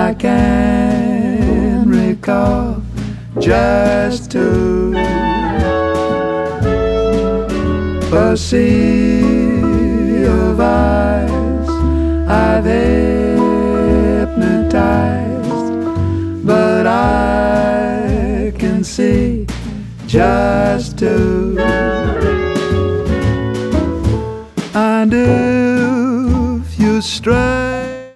I can recall just two. A sea of eyes I've hypnotized, but I can see just two. And if you stray